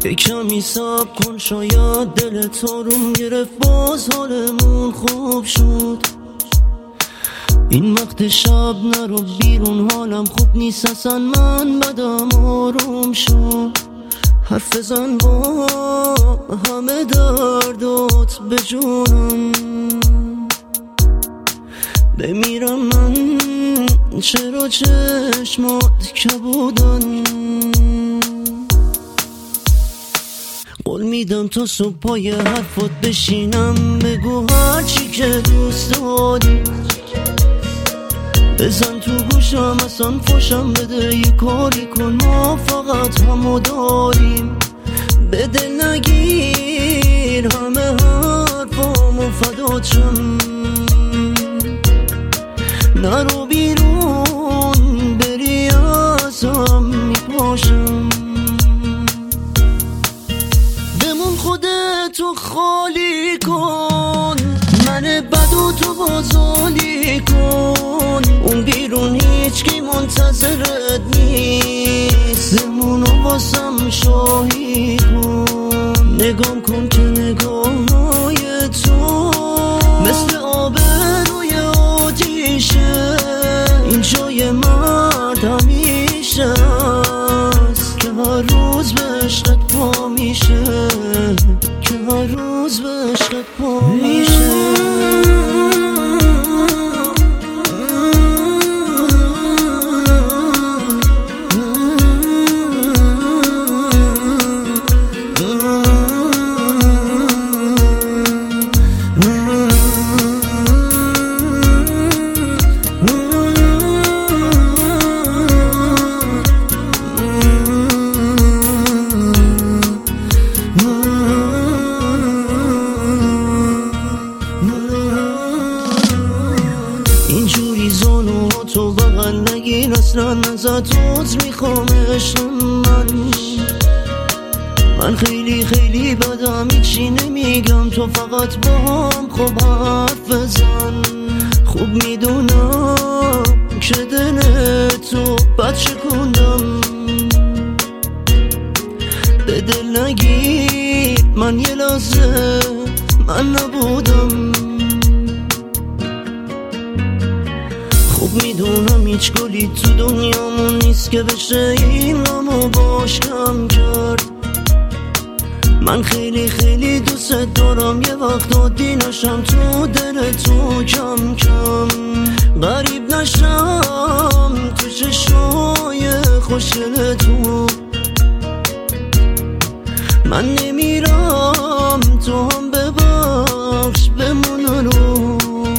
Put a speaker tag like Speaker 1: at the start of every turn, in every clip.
Speaker 1: یک کمی صبر کن شاید دلت آروم گرفت باز حالمون خوب شد. این وقت شب نرو بیرون حالم خوب نیست اصلا من بدم آروم شد. حرف زن با همه دردات به جونم بمیرم من چرا چشمات کبودن. قول میدم تا صبح پای حرفات بشینم بگو هرچی که دوست داری. بزن تو گوشم اصلا فوشم بده یه کاری کن ما فقط همو داریم. به دل نگیر همه حرفامو فدات شم. نرو بیرون بری ازم میپاشم. بمون خودتو خالی کن من بدو تو بازالی کن. اون بیرون هیچ کی منتظرت نیست. بمونو واسم شاهی کن. نگام کن که نگاههای تو مثل آب روی آتیشه. این جای مرد همیشه است که هر روز به عشقت پا میشه. که هر روز به عشقت پا میشه. اینجوری زانو تو بغل نگیر اصلا ازت عذر میخوام عشق من خیلی خیلی بدم هیچی نمیگم تو فقط با هم خوب حرف بزن. خوب میدونم که دل تو بد شکوندم. به دل نگیر من یه لحظه من نبودم. خوب میدونم هیچ گلی تو دنیامون نیست که بشه این غمو باش کم کرد. من خیلی خیلی دوست دارم یه وقت عادی نشم تو دل تو کم کم. غریب نشم تو چشای خوشگل تو. من نمیرم تو هم ببخش بمون رو.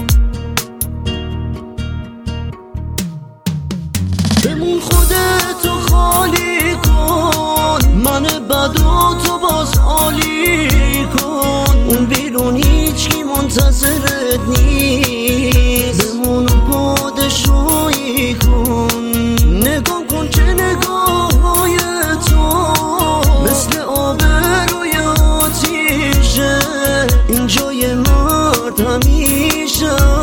Speaker 1: بمون خودتو خالی کن من بدو تو باز عالی کن. اون بیرون هیچ کی منتظرت نیست. بمون پادشاهی کن. نگاه کن که نگاههای تو مثل آب روی آتیشه. این جای مرد همیشه